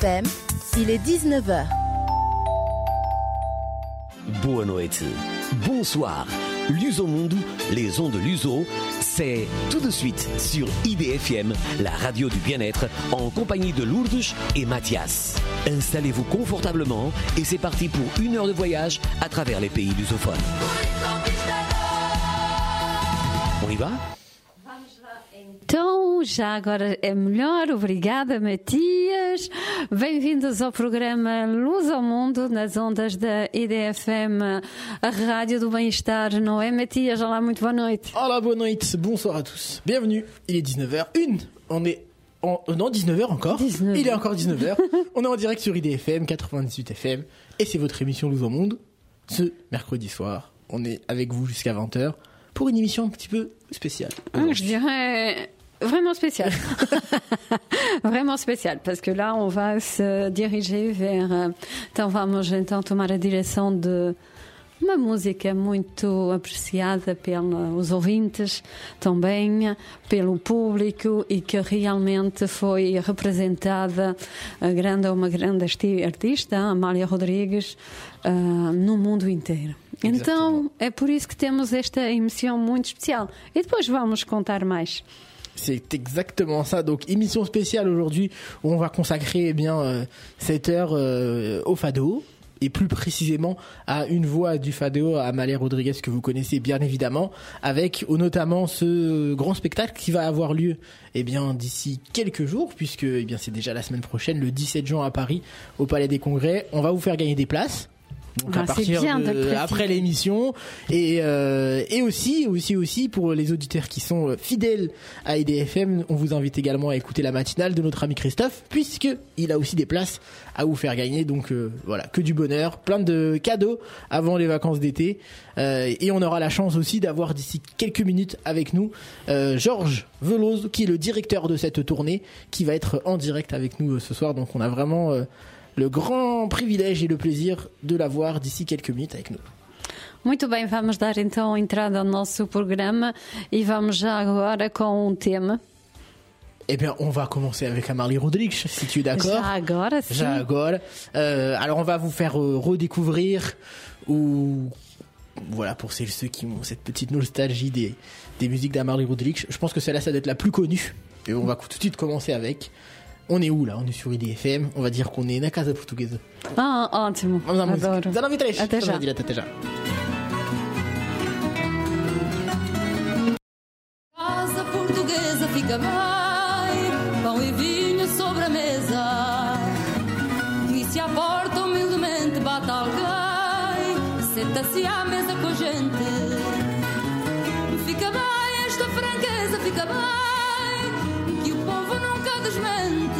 IDFM, il est 19h. Boa noite. Bonsoir. Luso Mundo, les ondes de Luso, c'est tout de suite sur IDFM, la radio du bien-être, en compagnie de Lourdes et Mathias. Installez-vous confortablement et c'est parti pour 1 heure de voyage à travers les pays lusophones. On y va? Então, já agora é melhor. Obrigada, Matias. Bem-vindos ao programa Luz ao Mundo, nas ondas da IDFM, a rádio do bem-estar, não é, Matias? Olá, muito boa noite. Olá, boa noite, bonsoir à tous. Bienvenue, il est 19h01. On est non, 19h encore. 19. Il est encore 19h. On est en direct sur IDFM, 98 FM. Et c'est votre émission Luz au Monde. Ce mercredi soir, on est avec vous jusqu'à 20h. Pour une émission un petit peu spéciale. Je dirais vraiment spéciale. Vraiment spéciale, parce que là, on va se diriger vers... Então, vamos então tomar a direção de uma música muito apreciada pelos ouvintes, também pelo público, e que realmente foi representada uma grande artista, Amália Rodrigues, no mundo inteiro. Então, é por isso que temos esta émission muito especial. Et depois vamos contar mais. C'est exactement ça. Donc, émission spéciale aujourd'hui où on va consacrer cette heure au fado. Et plus précisément à une voix du fado, Amália Rodrigues, que vous connaissez bien évidemment, avec notamment ce grand spectacle qui va avoir lieu d'ici quelques jours, puisque c'est déjà la semaine prochaine, le 17 juin à Paris, au Palais des Congrès. On va vous faire gagner des places. Donc à partir après l'émission et aussi pour les auditeurs qui sont fidèles à IDFM, on vous invite également à écouter la matinale de notre ami Christophe, puisque il a aussi des places à vous faire gagner. Donc voilà, que du bonheur, plein de cadeaux avant les vacances d'été, et on aura la chance aussi d'avoir d'ici quelques minutes avec nous Georges Veloz, qui est le directeur de cette tournée, qui va être en direct avec nous ce soir. Donc on a vraiment le grand privilège e le plaisir de la voir d'ici quelques minutes avec nous. Muito bem, vamos dar então entrada ao nosso programa e vamos já agora com tema. On va commencer avec Amália Rodrigues, si tu es d'accord. Já agora, sim. Já agora. Alors on va vous faire redécouvrir, ou voilà, pour ceux qui ont cette petite nostalgie des musiques d'Amália Rodrigues. Je pense que celle-là, ça doit être la plus connue. Et on va tout de suite commencer avec... On est où là? On est sur IDFM. On va dire qu'on est na Casa Portuguesa. Ah, ótimo. Vamos à música. Adoro. 19h03. Até já. Até já. Casa portuguesa fica bem, pão e vinho sobre a mesa. E se à porta humildemente bate alguém, senta-se à mesa com a gente. Fica bem esta franqueza, fica bem, que o povo nunca desmente.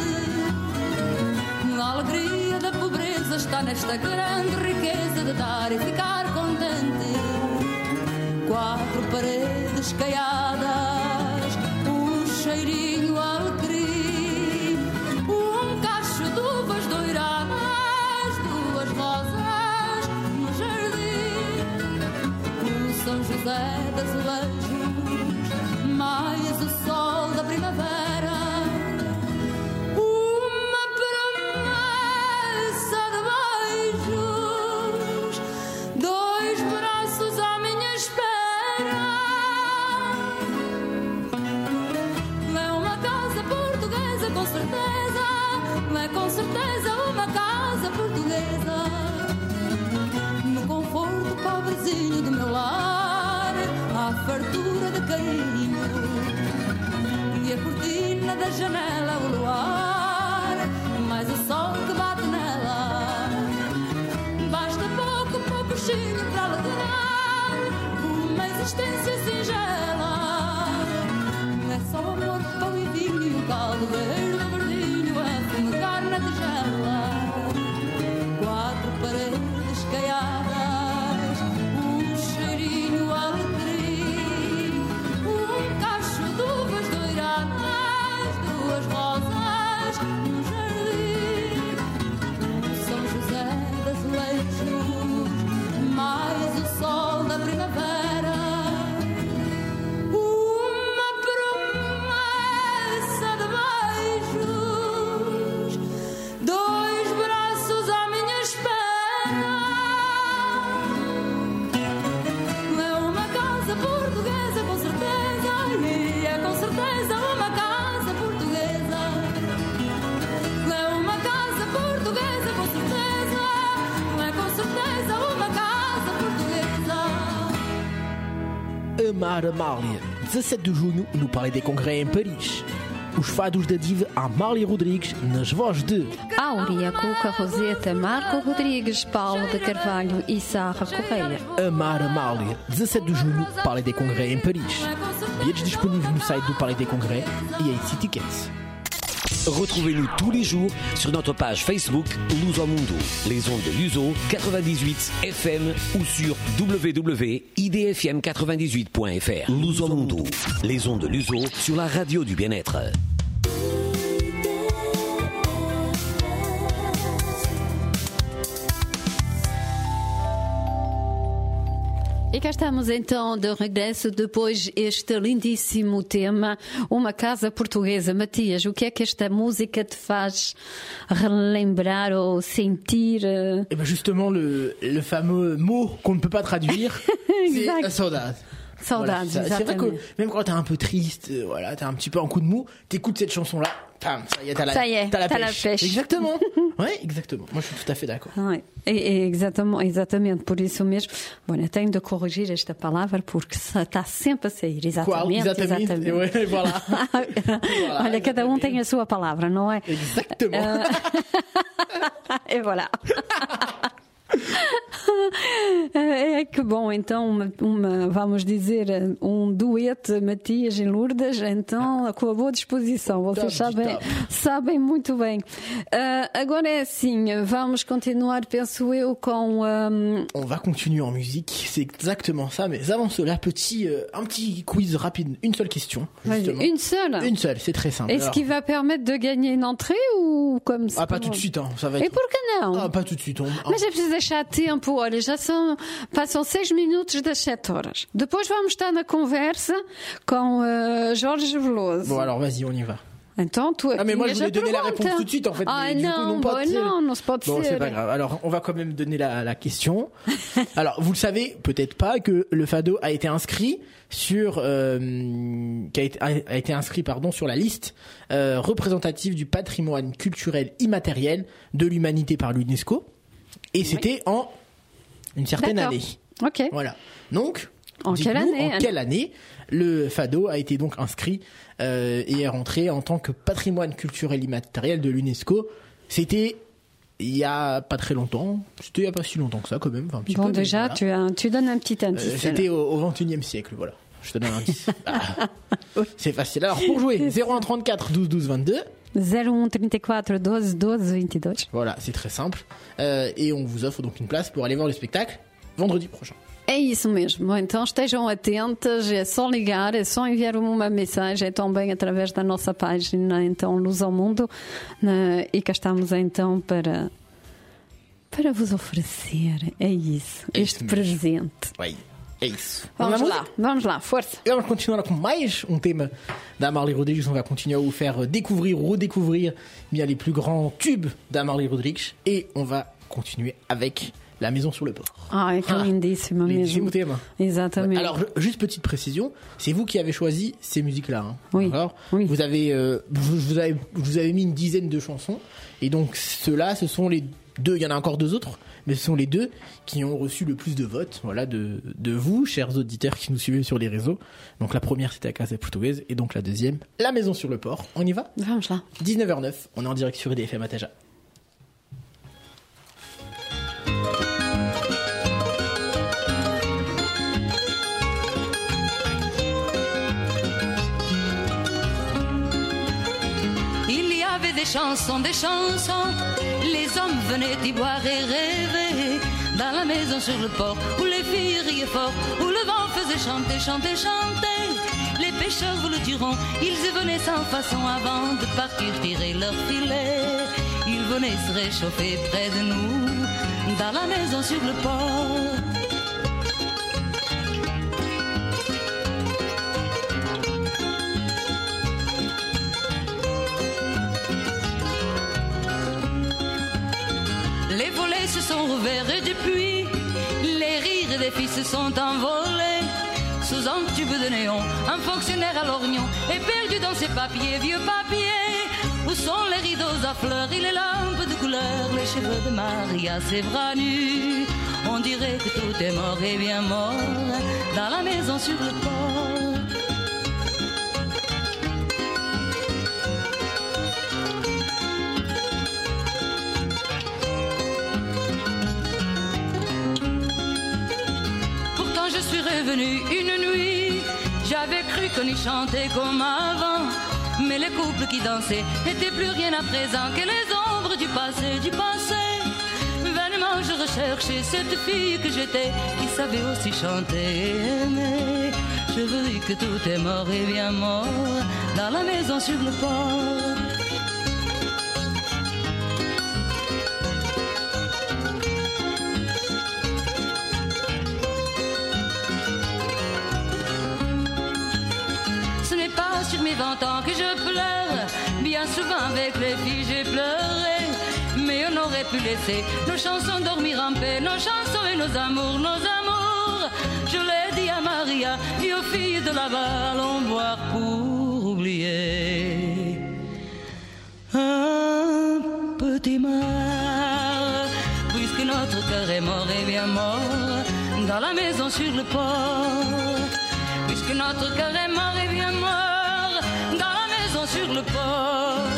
A alegria da pobreza está nesta grande riqueza de dar e ficar contente. 4 paredes caiadas, cheirinho alecrim, cacho de uvas doiradas, 2 rosas no jardim, o São José das Azulejos, mais o sol da primavera. Com certeza uma casa portuguesa, no conforto pobrezinho do meu lar, há fartura de carinho, e a cortina da janela o luar, mais o sol que bate nela. Basta pouco chinho para alegrar uma existência singela. É só amor, pão e vinho e um caldo verde verdinho a fumegar na tigela. 4 paredes caiadas, cheirinho alecrim, cacho de uvas doiradas, 2 rosas no jardim, São José das Azulejos, mais o sol da primavera. Amara Amália, 17 de junho, no Palais des Congrès em Paris. Os fados da diva Amália Rodrigues, nas vozes de Áurea, Cuca, Roseta, Marco Rodrigues, Paulo de Carvalho e Sarra Correia. Amara Amália, 17 de junho, Palais des Congrès em Paris. Bilhetes disponíveis no site do Palais des Congrès e em Citycats. Retrouvez-nous tous les jours sur notre page Facebook Luso Mundo, les ondes de Luso 98 FM ou sur www.idfm98.fr. Luso Mundo, les ondes de Luso sur la radio du bien-être. E cá estamos então de regresso depois este lindíssimo tema, Uma Casa Portuguesa. Matias, o que é que esta música te faz relembrar ou sentir? Et ben justement, le fameux mot qu'on ne peut pas traduire, c'est la saudade. Saudades, Voilà, c'est vrai exatamente. que même quand t'es un peu triste, voilà, t'es un petit peu en coup de mou, t'écoutes cette chanson-là, pam, ça y est, t'as la pêche. Exactement. Ouais, exactement. Moi, je suis tout à fait d'accord. Ai, exatamente, por isso mesmo. Bom, eu tenho de corrigir esta palavra porque está sempre a sair. Exatamente, Exatamente. Ouais, voilà. Olha, cada um tem a sua palavra, não é? Exactement. E voilà. É que bom, então vamos dizer, dueto Matias e Lourdes, então com a boa disposição, vocês sabem muito bem. Agora é assim, vamos continuar, penso eu, com... On va continuer en musique, c'est exactement ça, mais avant cela, un petit quiz rapide, une seule question. Justement. Une seule? Une seule, c'est très simple. Est-ce qu'il va permettre de gagner une entrée ou comme ça? Ah, pas tout de suite, hein, ça va être... E por que não? Ah, pas tout de suite. Mas é preciso deixar tempo, olha, passam 6 minutos das 7 horas. Depois vamos estar na conversa com Jorge Veloso. Bon, alors vas-y, on y va. Então, tu Ah, mais moi, je voulais donner la réponse tout de suite, en fait. Ah, mais du coup, non, non, c'est pas de Bon, c'est ser. pas grave. Alors, on va quand même donner la question. Alors, vous le savez peut-être pas que le fado a été inscrit sur, a été inscrit, sur la liste représentative du patrimoine culturel immatériel de l'humanité par l'UNESCO. Et c'était en une certaine D'accord. année. Ok. Voilà. Donc, En quelle dites-nous, année, en quelle année le fado a été donc inscrit et est rentré en tant que patrimoine culturel immatériel de l'UNESCO. C'était il y a pas très longtemps. C'était il y a pas si longtemps que ça, quand même. Enfin, un petit Bon, peu, mais déjà, voilà. tu donnes un petit indice. C'était au XXIe siècle, voilà. Je te donne un indice. Ah. C'est facile. Alors, pour jouer, 01 34 12 12 22. 01 34 12 12 22. Voilà, c'est très simple. Et on vous offre donc une place pour aller voir le spectacle vendredi prochain. É isso mesmo. Então estejam atentas, é só ligar, é só enviar uma mensagem também através da nossa página, então Luz ao Mundo, e cá estamos então para vos oferecer, é isso, este mesmo. presente. Ouais, é isso. Vamos lá, força. Et on va continuer com mais thème d'Amália Rodrigues. On va continuer à vous faire découvrir ou redécouvrir bien les plus grands tubes d'Amália Rodrigues. Et on va continuer avec La Maison sur le Port. Ai, que lindíssima Lindíssimo mesmo. tema. Exatamente. Alors, juste petite précision, c'est vous qui avez choisi ces musiques-là. Hein. Oui. D'accord. Oui. Vous avez mis une dizaine de chansons. Et donc, ceux-là, ce sont les deux. Il y en a encore deux autres. Mais ce sont les deux qui ont reçu le plus de votes, voilà, de vous, chers auditeurs qui nous suivez sur les réseaux. Donc la première, c'était la Casa Portuguesa, et donc la deuxième, La Maison sur le Port. On y va? Vamos lá. 19h09, on est en direct sur IDFM à Taja. Il y avait des chansons, les hommes venaient y boire et rêver. Dans la maison sur le port, où les filles riaient fort, où le vent faisait chanter, chanter, chanter. Les pêcheurs vous le diront, ils y venaient sans façon avant de partir tirer leur filet. Ils venaient se réchauffer près de nous, dans la maison sur le port. Les volets se sont ouverts et depuis, les rires des filles se sont envolés. Sous un tube de néon, un fonctionnaire à lorgnon est perdu dans ses papiers, vieux papiers. Où sont les rideaux à fleurs et les lampes de couleur, les cheveux de Maria, ses bras nus. On dirait que tout est mort et bien mort dans la maison sur le port. Pourtant je suis revenue une nuit, j'avais cru qu'on y chantait comme avant. Mais les couples qui dansaient n'étaient plus rien à présent que les ombres du passé, du passé. Vainement je recherchais cette fille que j'étais, qui savait aussi chanter et aimer. Je vis que tout est mort et bien mort dans la maison sur le port. Ce n'est pas sur mes 20 ans que je pleure, bien souvent avec les filles j'ai pleuré. Mais on aurait pu laisser nos chansons dormir en paix, nos chansons et nos amours, nos amours. Je l'ai dit à Maria et aux filles de là-bas, allons boire pour oublier. Un petit mar, puisque notre cœur est mort et bien mort dans la maison sur le port. Puisque notre cœur est mort et bien mort dans la maison sur le port.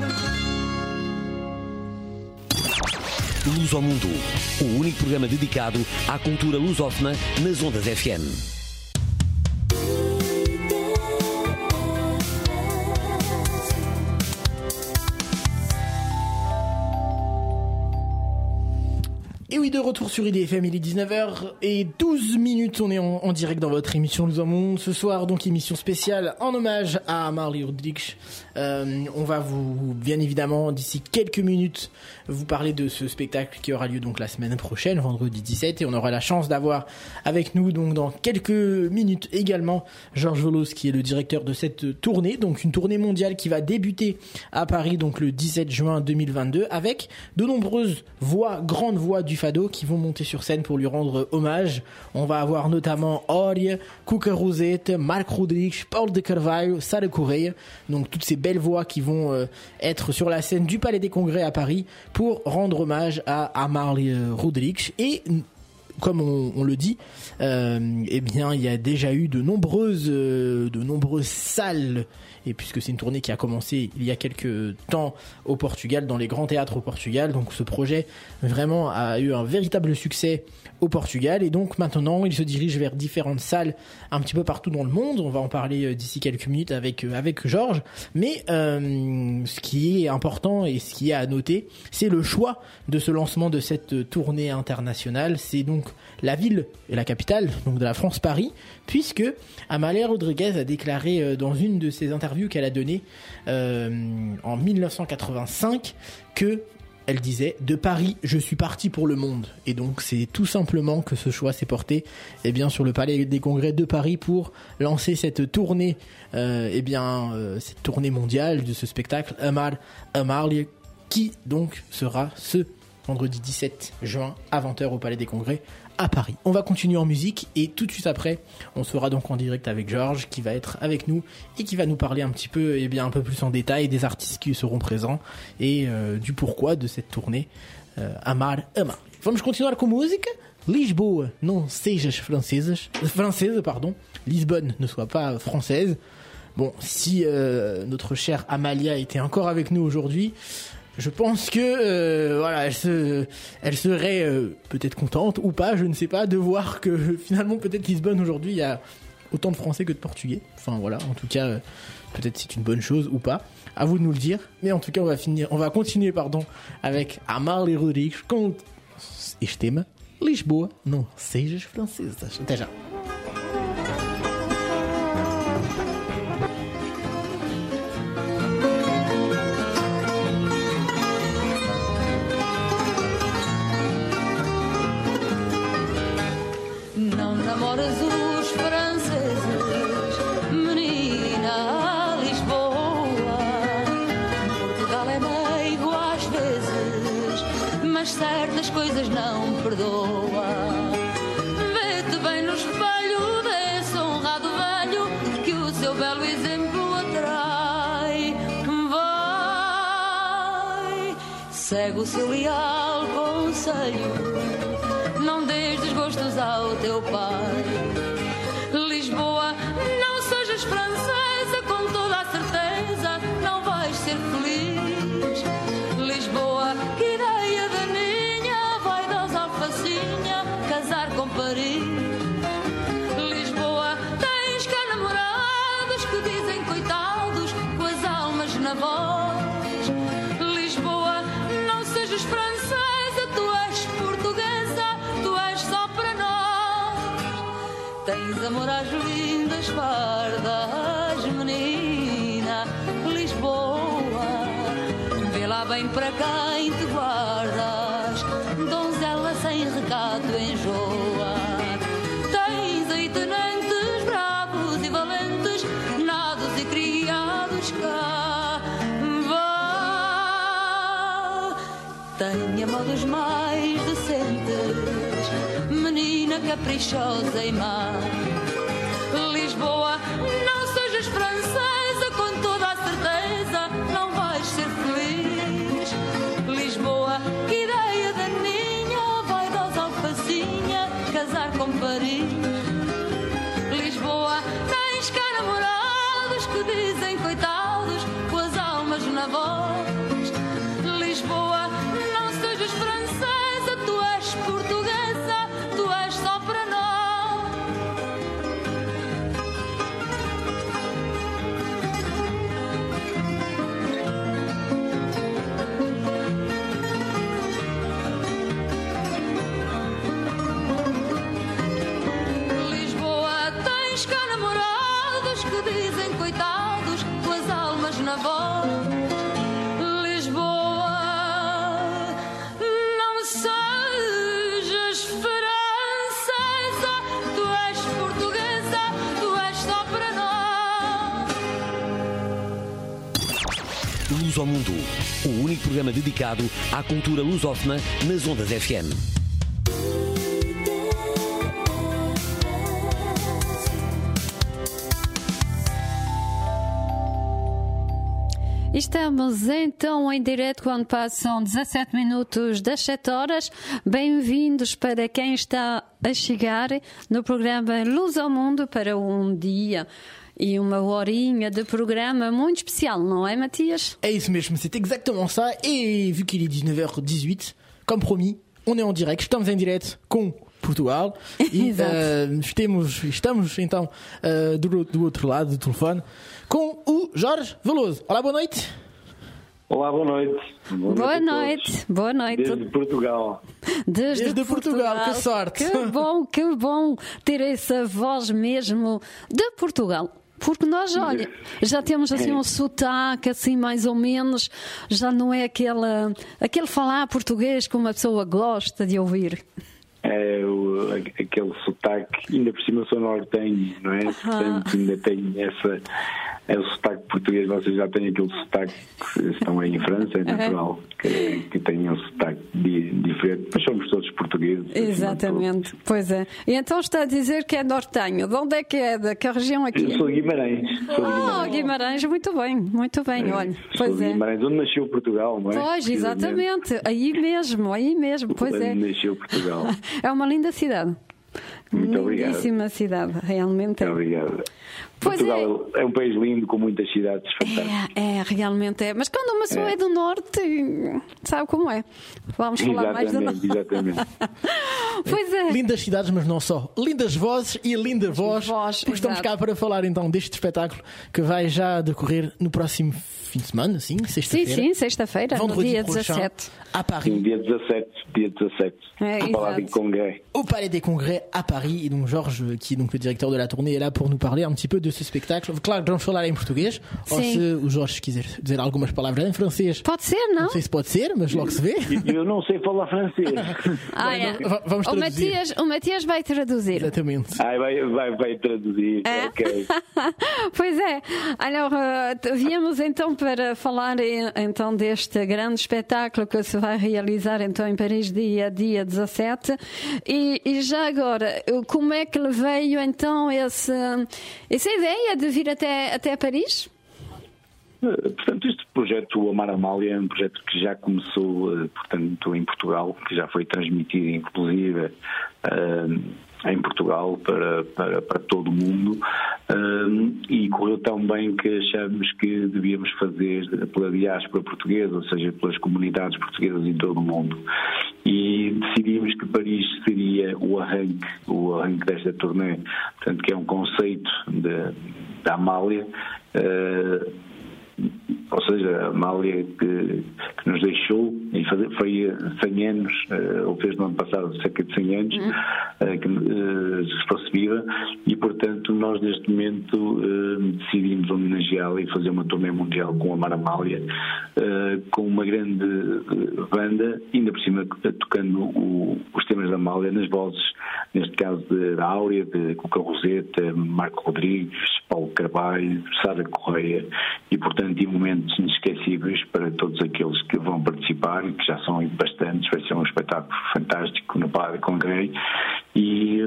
Luso Mundo, o único programa dedicado à cultura lusófona nas ondas FM. Et oui, de retour sur IDFM, il est 19h12, on est en direct dans votre émission Luso Mundo. Ce soir, donc, émission spéciale en hommage à Amália Rodrigues. On va vous, bien évidemment, d'ici quelques minutes, vous parler de ce spectacle qui aura lieu donc la semaine prochaine, vendredi 17, et on aura la chance d'avoir avec nous, donc, dans quelques minutes également, Georges Volos, qui est le directeur de cette tournée, donc une tournée mondiale qui va débuter à Paris, donc le 17 juin 2022, avec de nombreuses voix, grandes voix du fado qui vont monter sur scène pour lui rendre hommage. On va avoir notamment Oria, Cuca Rosette, Marc Rodrigues, Paul de Carvalho, Sara Correia, donc toutes ces belles voix qui vont être sur la scène du Palais des Congrès à Paris pour rendre hommage à Amália Rodrigues. Et comme on le dit, eh bien, il y a déjà eu de nombreuses salles, et puisque c'est une tournée qui a commencé il y a quelques temps au Portugal, dans les grands théâtres au Portugal, donc ce projet vraiment a eu un véritable succès au Portugal, et donc maintenant il se dirige vers différentes salles un petit peu partout dans le monde. On va en parler d'ici quelques minutes avec Georges, mais ce qui est important et ce qui est à noter, c'est le choix de ce lancement de cette tournée internationale. C'est donc la ville et la capitale donc de la France, Paris, puisque Amália Rodrigues a déclaré dans une de ses interviews qu'elle a données en 1985 que elle disait « De Paris, je suis partie pour le monde ». Et donc, c'est tout simplement que ce choix s'est porté sur le Palais des Congrès de Paris pour lancer cette tournée, cette tournée mondiale de ce spectacle Amália, qui donc sera ce vendredi 17 juin à 20h au Palais des Congrès à Paris. On va continuer en musique et tout de suite après, on sera donc en direct avec Georges qui va être avec nous et qui va nous parler un petit peu, un peu plus en détail des artistes qui seront présents et du pourquoi de cette tournée Amália. Vamos continuar com música. Lisboa, não sejas francesa, pardon. Lisbonne, ne soit pas française. Bon, si notre chère Amália était encore avec nous aujourd'hui, je pense que elle serait peut-être contente ou pas, je ne sais pas, de voir que finalement peut-être Lisbonne aujourd'hui il y a autant de Français que de Portugais. Enfin voilà, en tout cas peut-être c'est une bonne chose ou pas. À vous de nous le dire. Mais en tout cas on va continuer avec Amália Rodrigues com este tema Lisboa, não sejas francesa. Até já. Namoras os franceses, menina, Lisboa. Portugal é meigo às vezes, mas certas coisas não perdoa. Vê-te bem no espelho desse honrado velho que o seu belo exemplo atrai. Vai, segue o seu leal conselho. não dês desgostos ao teu pai. Lisboa, não sejas francesa, com toda a certeza não vais ser feliz. Lisboa, que ideia daninha, vai das alfacinha casar com Paris. Lisboa, tens cá namorados que dizem coitados com as almas na voz. Lisboa, não sejas francesa, tu és portuguesa, tu és só para nós. Tens amor às lindas fardas, menina. Lisboa, vê lá bem para quem te guardas, donzela sem recato enjoa. Tens aí tenentes bravos e valentes, nados e criados cá. Vá, tenha modos mais decentes, menina caprichosa e má. Lisboa, não sejas francesa, com toda a certeza não vais ser feliz. Lisboa, que ideia daninha, vai das alfacinha casar com Paris. Lisboa, tens cá namorados que dizem coitados com as almas na voz. Lisboa, não sejas francesa, tu és portuguesa, tu és só para nós. Lisboa, tens cá namorados que dizem coitados com as almas na voz. Lisboa, não sejas francesa, tu és portuguesa, tu és só para nós. Luz ao Mundo, o único programa dedicado à cultura lusófona nas ondas FM. Estamos então em direto quando passam 17 minutos das 7 horas. Bem-vindos para quem está a chegar no programa Luz ao Mundo para um dia e uma horinha de programa muito especial, não é, Matias? É isso mesmo, c'est exactement ça. Et vu qu'il est 19h18, comme promis, on est en direct. Estamos em direto com Portugal. E estamos então do outro lado do telefone com o Jorge Veloso. Olá, boa noite. Olá, boa noite. Boa noite. Boa noite. Desde Portugal. Desde Portugal, que sorte. Que bom ter essa voz mesmo de Portugal. Porque nós, olha, já temos assim um sotaque, assim mais ou menos, já não é aquele falar português que uma pessoa gosta de ouvir. É aquele sotaque, ainda por cima sou nortenho, não é? Portanto, ainda tenho o sotaque português, vocês já têm aquele sotaque que estão aí em França, é natural que tenham um sotaque diferente, mas somos todos portugueses. Exatamente, pois é. E então está a dizer que é nortenho, de onde é que é? Da que região aqui? Eu sou de Guimarães. Guimarães, muito bem, olha. Sou de Guimarães, onde nasceu Portugal, não é? Pois, exatamente, aí mesmo, pois é. Onde nasceu Portugal. É uma linda cidade. Muito obrigado. Lindíssima cidade, realmente. Muito obrigado. Pois Portugal é um país lindo com muitas cidades fantásticas. Realmente é. Mas quando uma pessoa é do norte, sabe como é? Vamos falar mais do norte. Exatamente. Pois é. Lindas cidades, mas não só. Lindas vozes e linda voz. Porque estamos cá para falar então deste espetáculo que vai já decorrer no próximo fim de semana, sim, sexta-feira. Sim, sexta-feira, no dia 17. À Paris. Sim, dia 17. Au Palais des Congrès. Au Palais des Congrès à Paris. Et donc Georges, qui est donc le directeur de la tournée, est là pour nous parler un petit peu de ce spectacle. Claro que vamos falar em português. Ou se o Jorge quiser dizer algumas palavras em francês. Pode ser, não? Não sei se pode ser, mas logo se vê. Eu não sei falar francês. Vamos traduzir. O Matias vai traduzir. Exatamente. Vai traduzir. Ok. Pois é. Alors, viemos então para falar então deste grande espetáculo que se vai realizar então em Paris dia 17 e já agora, como é que lhe veio então essa ideia de vir até Paris? Portanto, este projeto Amar Amália é um projeto que já começou, portanto, em Portugal, que já foi transmitido, inclusive, em Portugal para todo o mundo, e correu tão bem que achamos que devíamos fazer pela diáspora portuguesa, ou seja, pelas comunidades portuguesas em todo o mundo. E decidimos que Paris seria o arranque desta turnê, portanto, que é um conceito da Amália, ou seja, a Amália que nos deixou, e foi 100 anos, ou fez no ano passado cerca de 100 anos, que se fosse viva, e portanto nós neste momento decidimos homenageá-la e fazer uma turnê mundial com Amar Amália, com uma grande banda, ainda por cima tocando os temas da Amália nas vozes, neste caso da Áurea, de Cuca Roseta, Marco Rodrigues, Paulo Carvalho, Sara Correia, e portanto em momentos inesquecíveis para todos aqueles que vão participar, e que já são bastantes. Vai ser um espetáculo fantástico no Palácio Congrès, e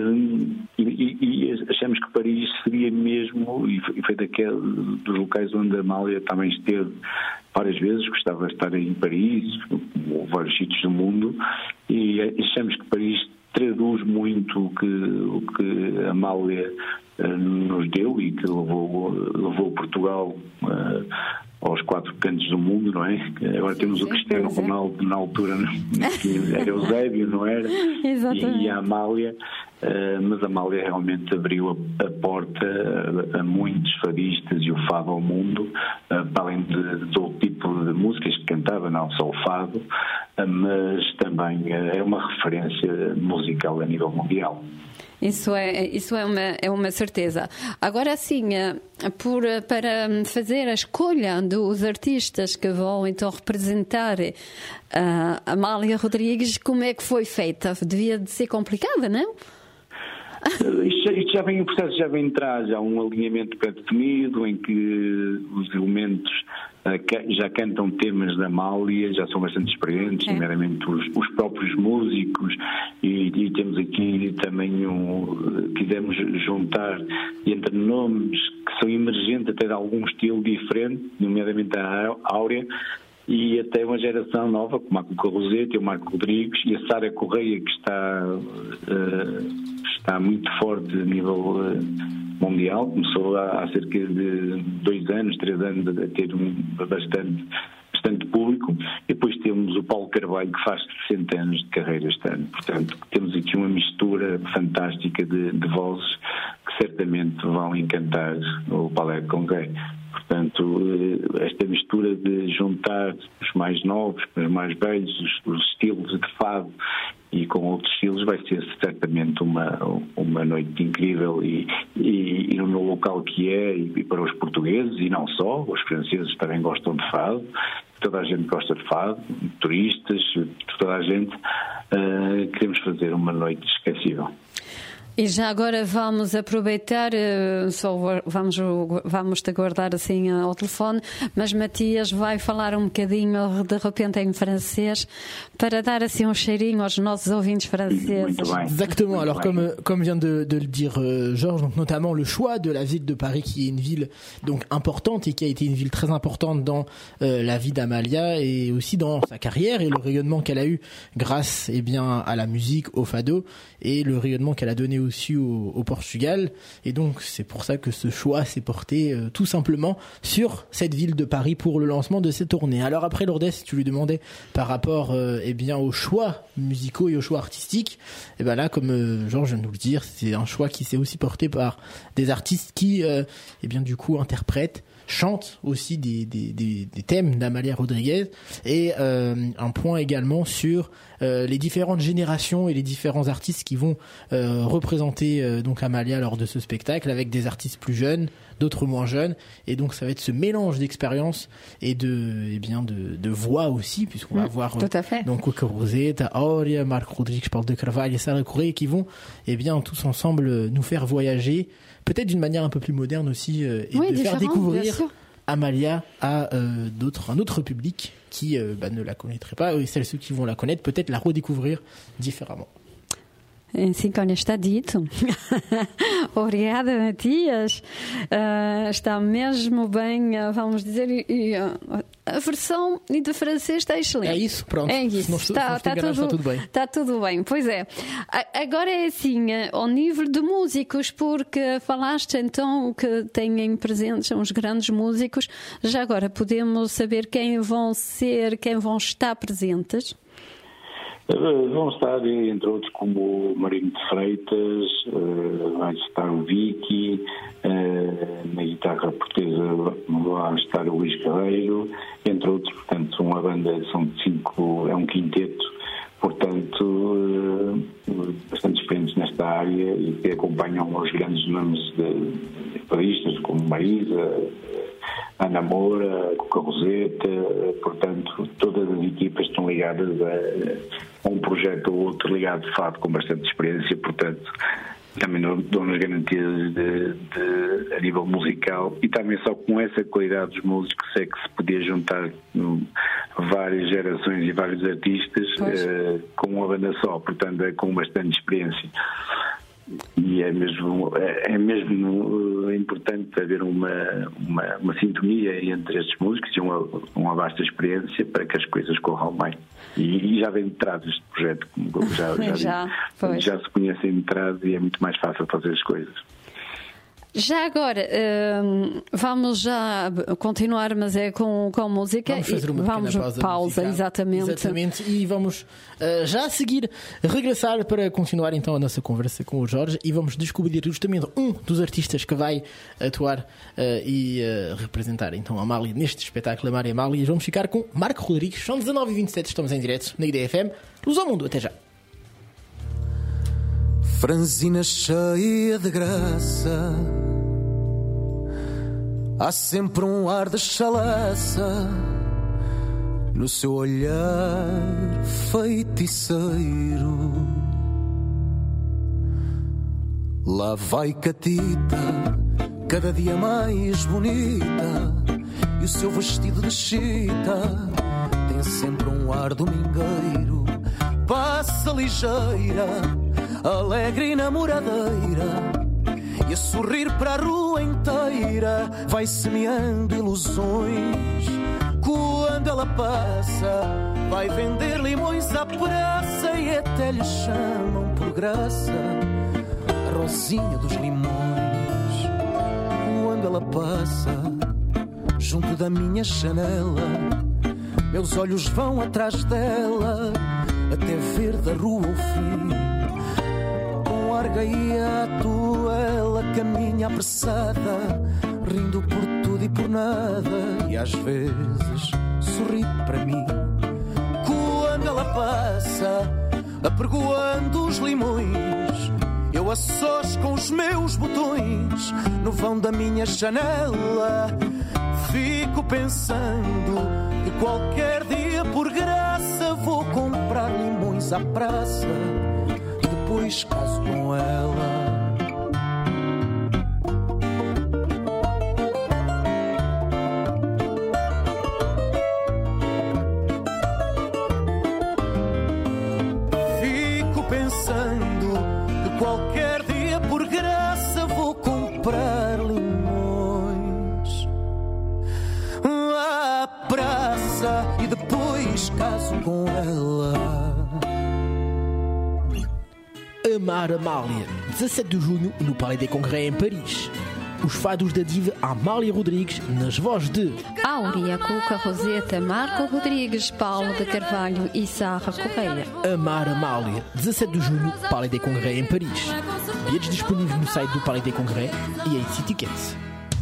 achamos que Paris seria mesmo, e foi dos locais onde a Amália também esteve várias vezes, gostava de estar em Paris, ou vários sítios do mundo, e achamos que Paris traduz muito o que a Amália nos deu e que levou Portugal aos 4 cantos do mundo, não é? Agora temos o Cristiano Ronaldo, na altura era Eusébio, não era? Exatamente. E a Amália, mas a Amália realmente abriu a porta a muitos fadistas e o fado ao mundo, para além de todo tipo de músicas que cantava, não só o fado, mas também é uma referência musical a nível mundial. Isso é uma certeza. Agora sim, para fazer a escolha dos artistas que vão então representar a Amália Rodrigues, como é que foi feita? Devia de ser complicada, não? Isto já vem, o processo já vem atrás, há um alinhamento pré-definido em que os elementos já cantam temas da Amália, já são bastante experientes, nomeadamente os próprios músicos, e temos aqui também quisemos juntar entre nomes que são emergentes até de algum estilo diferente, nomeadamente a Áurea, e até uma geração nova, como a Cuca Roseta e o Marco Rodrigues, e a Sara Correia, que está muito forte a nível mundial. Começou há cerca de 2 anos, 3 anos a ter bastante público. E depois temos o Paulo Carvalho, que faz 60 anos de carreira este ano. Portanto, temos aqui uma mistura fantástica de vozes que certamente vão encantar o Palácio Congrès. Portanto, esta mistura de juntar os mais novos com os mais velhos, os estilos de fado e com outros estilos, vai ser certamente uma noite incrível, e no local que é, e para os portugueses, e não só, os franceses também gostam de fado, toda a gente gosta de fado, turistas, toda a gente, queremos fazer uma noite esquecível. E já agora vamos aproveitar, vamos te aguardar assim ao telefone, mas Matias vai falar um bocadinho de repente em francês para dar assim um cheirinho aos nossos ouvintes franceses. Exactement. Alors comme vient de le dire Georges, donc notamment le choix de la ville de Paris, qui est une ville donc importante et qui a été une ville très importante dans la vie d'Amalia et aussi dans sa carrière, et le rayonnement qu'elle a eu grâce à la musique, au fado, et le rayonnement qu'elle a donné aussi au Portugal. Et donc c'est pour ça que ce choix s'est porté tout simplement sur cette ville de Paris pour le lancement de cette tournée. Alors après, Lourdes, tu lui demandais par rapport aux choix musicaux et aux choix artistiques, et là, comme Georges vient de nous le dire, c'est un choix qui s'est aussi porté par des artistes qui du coup interprètent, chantent aussi des thèmes d'Amalia Rodrigues, et un point également sur les différentes générations et les différents artistes qui vont représenter donc Amalia lors de ce spectacle, avec des artistes plus jeunes, d'autres moins jeunes, et donc ça va être ce mélange d'expérience et de voix aussi, puisqu'on va voir donc Cuca Roseta, Áurea, Marco Rodrigues, Paulo Carvalho et Sara Correia, qui vont tous ensemble nous faire voyager, peut-être d'une manière un peu plus moderne aussi, et de faire découvrir Amalia à un autre public qui ne la connaîtrait pas, et ceux qui vont la connaître, peut-être la redécouvrir différemment. Assim como está dito. Obrigada, Matias. Está mesmo bem, vamos dizer, a versão de francês está excelente. É isso, pronto. É isso. Está tudo bem. Está tudo bem, pois é. Agora é assim, ao nível de músicos, porque falaste então que têm presentes uns grandes músicos, já agora podemos saber quem vão estar presentes? Vão estar, entre outros, como o Marino de Freitas, vai estar o Vicky, na guitarra portuguesa vai estar o Luís Carreiro, entre outros. Portanto, uma banda, são 5, é um quinteto, portanto, bastante experientes nesta área e que acompanham os grandes nomes de paristas, como Marisa, Ana Moura, Cuca Roseta, portanto, todas as equipas estão ligadas a um projeto ou outro ligado de fado com bastante experiência, portanto, também dão-nos garantias a nível musical e também só com essa qualidade dos músicos é que se podia juntar várias gerações e vários artistas com uma banda só, portanto, é com bastante experiência. E é mesmo importante haver uma sintonia entre estes músicos e uma vasta experiência para que as coisas corram bem. E já vem de trás este projeto, como já se conhecem de trás e é muito mais fácil fazer as coisas. Já agora, vamos já continuar, mas é com música. Vamos fazer uma pequena pausa exatamente. E vamos já a seguir regressar para continuar então a nossa conversa com o Jorge e vamos descobrir justamente um dos artistas que vai atuar e representar então a Amália neste espetáculo, a Mária Amália. Vamos ficar com Marco Rodrigues. São 19h27, estamos em direto na IDFM. Luz ao Mundo, até já. Franzina cheia de graça, há sempre um ar de chalaça no seu olhar feiticeiro. Lá vai Catita, cada dia mais bonita, e o seu vestido de chita tem sempre um ar domingueiro. Passa ligeira, alegre e namoradeira, e a sorrir para a rua inteira vai semeando ilusões. Quando ela passa, vai vender limões à praça e até lhe chamam por graça a Rosinha dos Limões. Quando ela passa junto da minha janela, meus olhos vão atrás dela até ver da rua o fim. Com ar gaiato ela caminha apressada, rindo por tudo e por nada, e às vezes sorri para mim. Quando ela passa apregoando os limões, eu a sós com os meus botões no vão da minha janela, fico pensando que qualquer dia por graça vou comprar limões à praça e depois caso com ela. Fico pensando que qualquer dia por graça vou comprar limões à praça e depois caso com ela. Amar Amália, 17 de junho no Palais des Congrès em Paris. Os fados da diva Amália Rodrigues nas vozes de Áurea, Cuca Roseta, Marco Rodrigues, Paulo de Carvalho e Sarra Correia. Amar Amália, 17 de junho, Palais des Congrès em Paris. Bilhetes disponíveis no site do Palais des Congrès e em Citycats.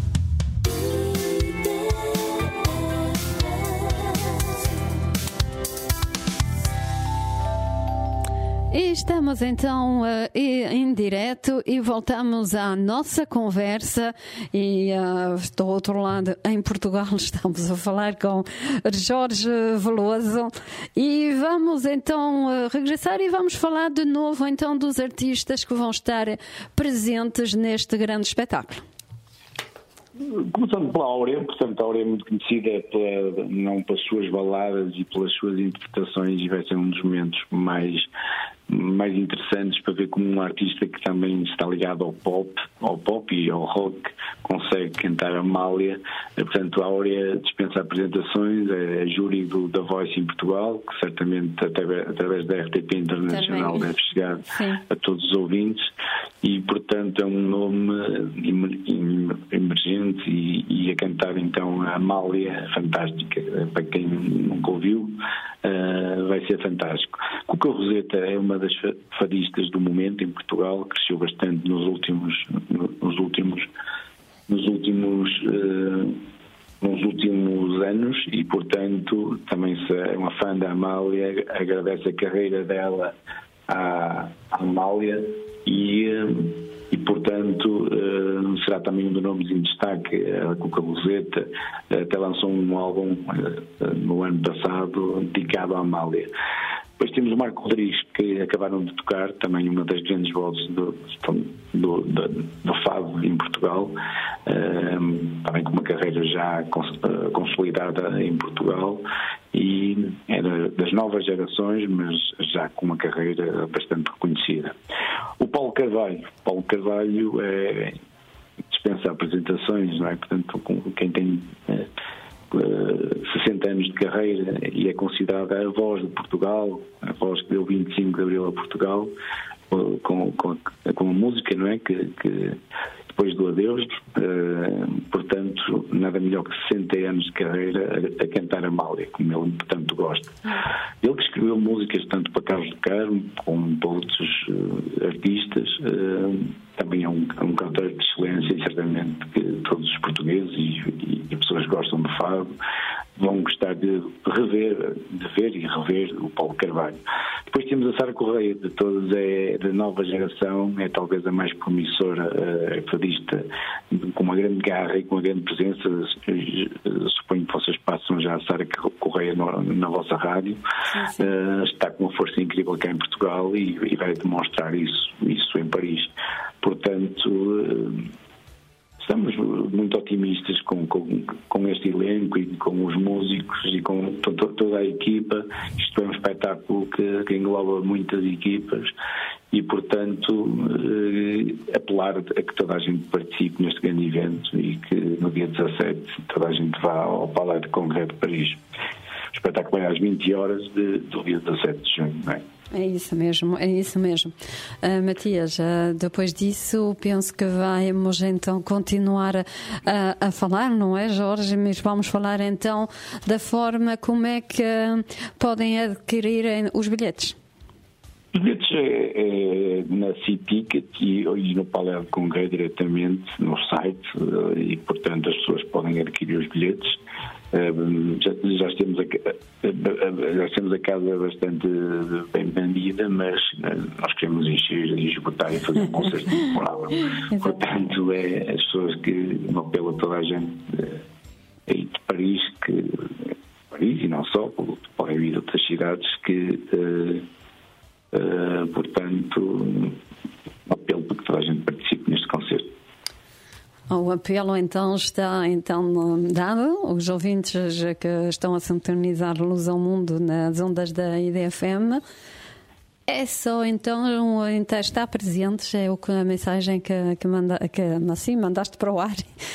E estamos então em direto e voltamos à nossa conversa e do outro lado em Portugal estamos a falar com Jorge Veloso e vamos então regressar e vamos falar de novo então dos artistas que vão estar presentes neste grande espetáculo. Começando pela Áurea, portanto a Áurea é muito conhecida não pelas suas baladas e pelas suas interpretações e vai ser um dos momentos mais mais interessantes para ver como um artista que também está ligado ao pop e ao rock consegue cantar Amália. Portanto, a Áurea dispensa apresentações, é júri da Voice em Portugal, que certamente através da RTP Internacional também deve chegar a todos os ouvintes, e portanto é um nome emergente e a cantar então a Amália fantástica. Para quem nunca ouviu, vai ser fantástico. Cuca Roseta é uma das fadistas do momento em Portugal, cresceu bastante nos últimos anos e, portanto, também é uma fã da Amália, agradece a carreira dela à Amália e portanto, será também um dos nomes em destaque. A Cuca Roseta até lançou um álbum no ano passado dedicado à Amália. Depois temos o Marco Rodrigues, que acabaram de tocar, também uma das grandes vozes do fado em Portugal, também com uma carreira já consolidada em Portugal, e era das novas gerações, mas já com uma carreira bastante reconhecida. O Paulo Carvalho dispensa apresentações, não é? Portanto, quem tem 60 anos de carreira e é considerada a voz de Portugal, a voz que deu 25 de Abril a Portugal, com a música, não é? Que depois do adeus, portanto, nada melhor que 60 anos de carreira a cantar Amália, como ele tanto gosta. Ele que escreveu músicas tanto para Carlos do Carmo como para outros artistas, também é um cantor de excelência, e certamente que todos os portugueses e pessoas que gostam de fado vão gostar de ver e rever o Paulo Carvalho. Depois temos a Sara Correia, de todas é da nova geração, é talvez a mais promissora fadista, com uma grande garra e com uma grande presença. Suponho que vocês passam já a Sara Correia na vossa rádio. Sim. Está com uma força incrível cá em Portugal e vai demonstrar isso em Paris. Portanto, estamos muito otimistas com este elenco e com os músicos e com toda a equipa. Isto é um espetáculo que engloba muitas equipas e, portanto, apelar a que toda a gente participe neste grande evento e que no dia 17 toda a gente vá ao Palais de Congrès de Paris. O espetáculo é às 20 horas do dia 17 de junho, não é? É isso mesmo. Matias, depois disso penso que vamos então continuar a falar, não é, Jorge? Mas vamos falar então da forma como é que podem adquirir os bilhetes. Os bilhetes é na C-Ticket e no Palais de Congrès diretamente no site, e portanto as pessoas podem adquirir os bilhetes. Já temos a casa bastante bem vendida, mas nós queremos encher e esgotar e fazer um concerto memorável. Portanto, as pessoas que não apelo a toda a gente aí de Paris, Paris e não só, podem vir de outras cidades, portanto, apelo para que toda a gente participe neste concerto. O apelo então está dado. Os ouvintes que estão a sintonizar Luz ao Mundo nas ondas da IDFM, é só então estar presentes, é a mensagem que mandaste para o ar.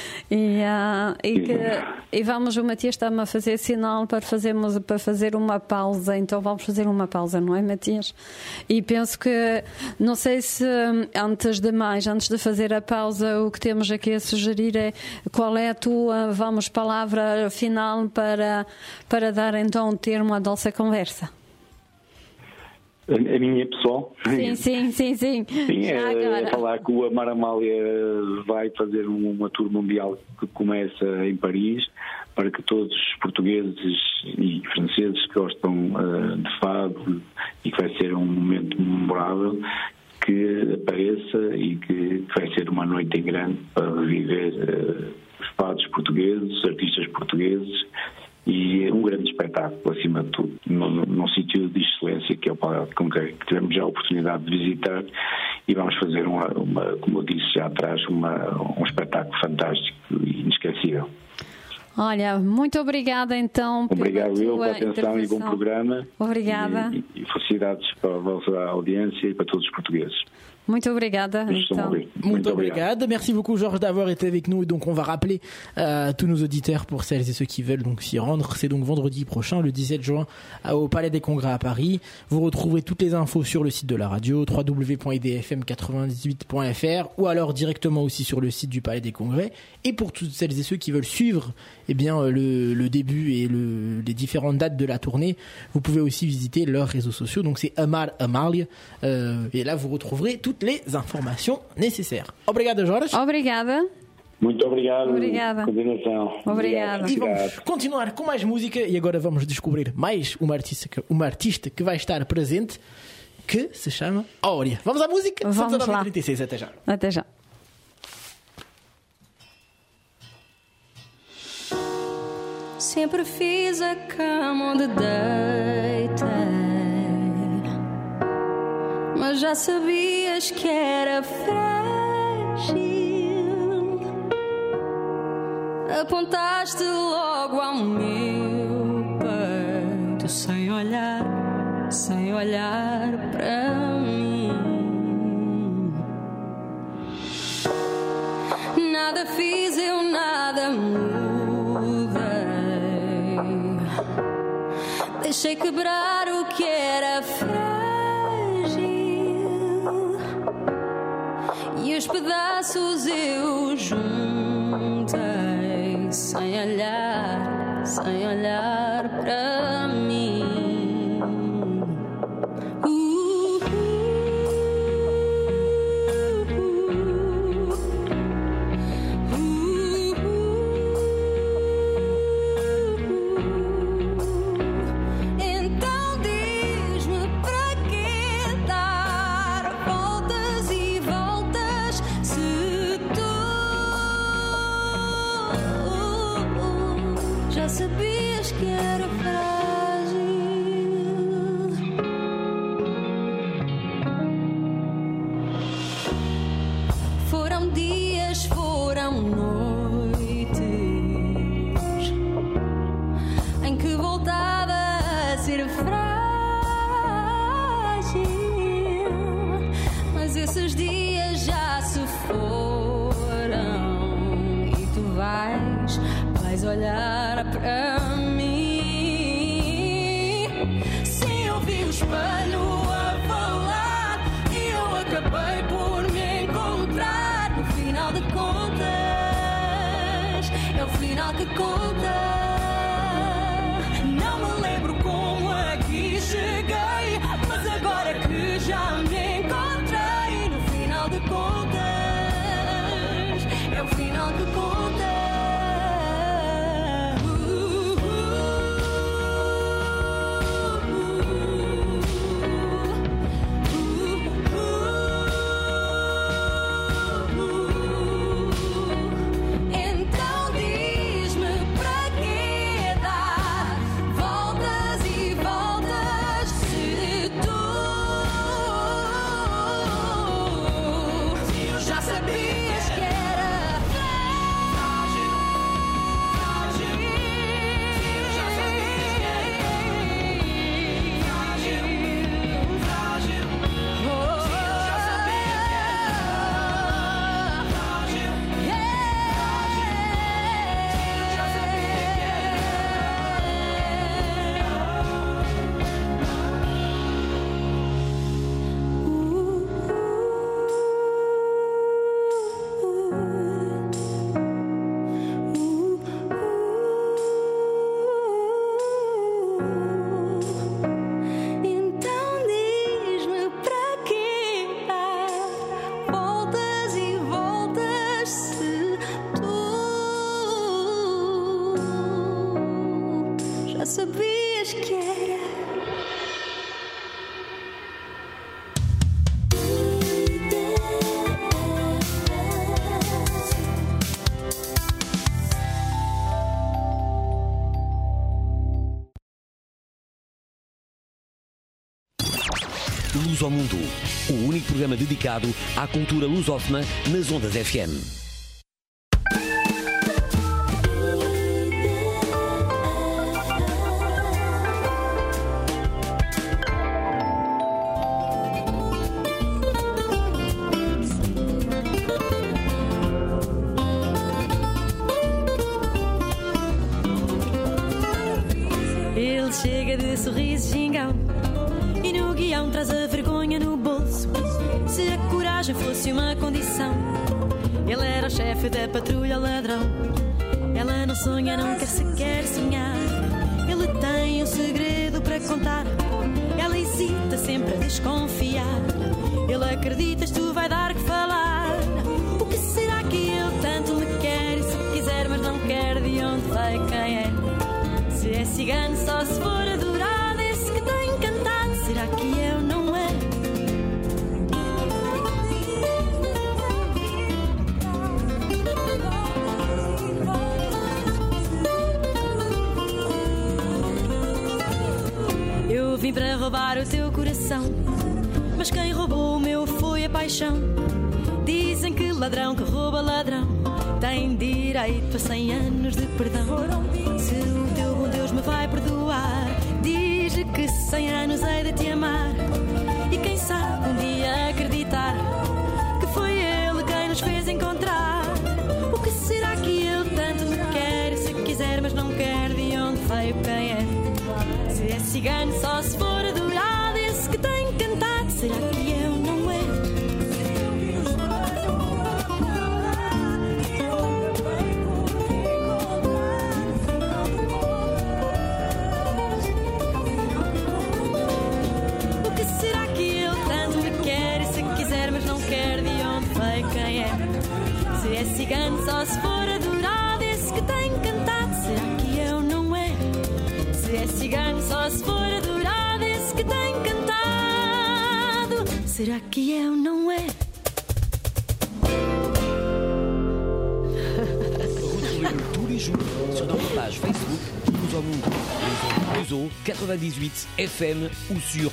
E vamos, o Matias está-me a fazer sinal para fazer uma pausa, então vamos fazer uma pausa, não é, Matias? E penso que, não sei se antes de fazer a pausa, o que temos aqui a sugerir é qual é a tua, palavra final para dar então um termo à nossa conversa. A minha pessoal? Sim, é falar que o Amar Amália vai fazer uma tour mundial que começa em Paris, para que todos os portugueses e franceses que gostam de fado, e que vai ser um momento memorável, que apareça e que vai ser uma noite em grande para reviver os fados portugueses, os artistas portugueses, e um grande espetáculo, acima de tudo, num sítio de excelência que é o Palais de Congrès, que tivemos já a oportunidade de visitar, e vamos fazer como eu disse já atrás, um espetáculo fantástico e inesquecível. Olha, muito obrigada então. Obrigado eu pela atenção e bom programa. Obrigada. E felicidades para a vossa audiência e para todos os portugueses. Muito obrigada. Muito obrigada. Merci beaucoup Georges d'avoir été avec nous. Et donc on va rappeler tous nos auditeurs, pour celles et ceux qui veulent donc s'y rendre. C'est donc vendredi prochain, le 17 juin, au Palais des Congrès à Paris. Vous retrouverez toutes les infos sur le site de la radio, www.idfm98.fr, ou alors directement aussi sur le site du Palais des Congrès. Et pour toutes celles et ceux qui veulent suivre le début et les différentes dates de la tournée, vous pouvez aussi visiter leurs réseaux sociaux. Donc c'est Amar Amalia. Et là vous retrouverez toutes les informações necessárias. Obrigado, Jorge. Obrigada. Muito obrigado. Obrigada. Continuação. Obrigada. E vamos continuar com mais música e agora vamos descobrir mais uma artista que vai estar presente, que se chama Áurea. Vamos à música? Vamos lá. 36, até já. Até já. Sempre fiz a cama onde deitei, mas já sabias que era frágil. Apontaste logo ao meu peito, sem olhar para mim. Nada fiz, eu nada mudei. Deixei quebrar o que era frágil e os pedaços eu juntei, sem olhar para mim. Sabias que era frágil. Foram dias, foram noites em que voltava a ser frágil, mas esses dias já se foram e tu vais olhar para mim. Sim, eu vi o espelho a falar e eu acabei por me encontrar. No final de contas, é o final que conta. Não me lembro como aqui cheguei, mas agora que já me encontrei. No final de contas, é o final que conta. Sabias que era. Luz ao Mundo, o único programa dedicado à cultura lusófona nas ondas FM. ele chega de sorriso gingão e no guião traz a vergonha no bolso. Se a coragem fosse uma condição, ele era o chefe da patrulha ladrão. Ela não sonha, não quer sequer sonhar. Ele tem um segredo para contar. Ela hesita sempre a desconfiar. Ele acredita, isto vai dar que falar. O que será que ele tanto me quer? E se quiser, mas não quer, de onde vai, quem é? Se é cigano, só se for adorado. Esse que tem encantado, será que eu não é? Eu vim para roubar o teu coração, mas quem roubou o meu foi a paixão. Dizem que ladrão que rouba ladrão tem direito a 100 anos de perdão. Se o teu bom Deus me vai perdoar, diz-lhe que 100 anos hei de te amar. E quem sabe um dia acreditar que foi ele quem nos fez encontrar. O que será que ele tanto me quer? Se quiser, mas não quer, de onde veio, quem é? Se é cigano, só se for adorado. Esse que tem encantado, será que eu não é? O que será que ele tanto me quer? E se quiser, mas não quer, de onde veio, quem é? Se é cigano, só se for adorado. Esse que tem encantado, será que eu não é? Se é cigano, só se for adorado. Esse que tem encantado, será que eu não é? Retrouvez-nous tous les jours sur notre page Facebook Luso Mundo, Luso 98 FM ou sur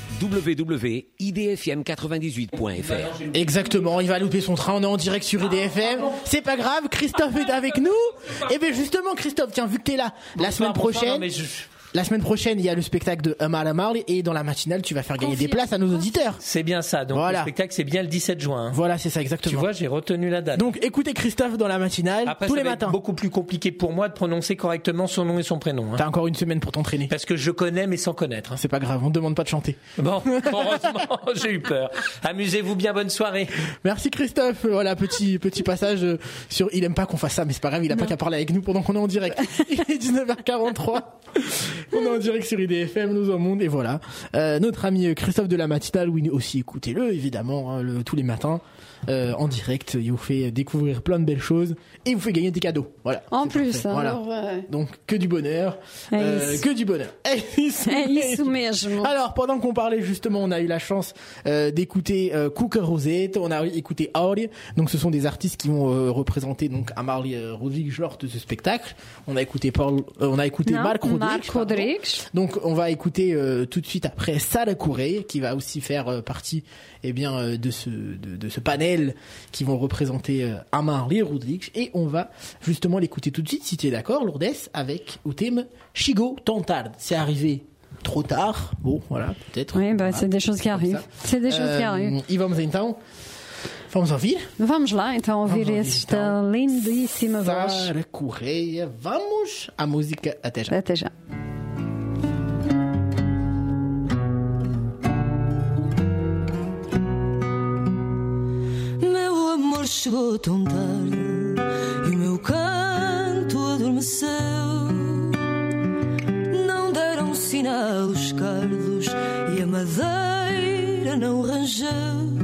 www.idfm98.fr. Exactement, il va louper son train, on est en direct sur IDFM. C'est pas grave, Christophe est avec nous. Et bien justement, Christophe, tiens, vu que t'es là, la semaine prochaine... La semaine prochaine, il y a le spectacle de Amar Amar et dans la matinale, tu vas faire gagner des places à nos auditeurs. C'est bien ça. Donc voilà. Le spectacle, c'est bien le 17 juin. Hein. Voilà, c'est ça, exactement. Tu vois, j'ai retenu la date. Donc écoutez Christophe dans la matinale. Après, tous les matins. matins. C'est beaucoup plus compliqué pour moi de prononcer correctement son nom et son prénom. Hein. T'as encore une semaine pour t'entraîner. Parce que je connais mais sans connaître. Hein. C'est pas grave, on ne demande pas de chanter. Bon, heureusement, j'ai eu peur. Amusez-vous bien, bonne soirée. Merci Christophe. Voilà, petit passage sur... Il aime pas qu'on fasse ça, mais c'est pas grave, il a pas qu'à parler avec nous pendant qu'on est en direct. Il est 19h43. On est en direct sur IDFM, Luso Mundo, et voilà. Notre ami Christophe de la matinale, oui, aussi écoutez-le, évidemment, hein, tous les matins, en direct, il vous fait découvrir plein de belles choses, et il vous fait gagner des cadeaux. Voilà. En plus, voilà. alors, Donc, que du bonheur. Que du bonheur. Alors, pendant qu'on parlait, justement, on a eu la chance d'écouter Cuca Rosette, on a écouté Auri, donc ce sont des artistes qui vont représenter donc Amália Rodrigues lors de ce spectacle. On a écouté Marc Rodrigues. Donc on va écouter tout de suite après Sara Correia qui va aussi faire partie de ce panel qui vont représenter Amália Rodrigues, et on va justement l'écouter tout de suite, si tu es d'accord Lourdes, avec o thème Chegou tão tarde. C'est arrivé trop tard. Bon, voilà, peut-être. Oui, voilà, c'est des choses qui arrivent. C'est des choses qui arrivent. E vamos então. Vamos ouvir? Vamos lá, então, ouvir esta lindíssima voz. Sara Correia. Vamos à música. Até já. Até já. Meu amor chegou tão tarde e o meu canto adormeceu. Não deram sinal os cardos e a madeira não rangeu.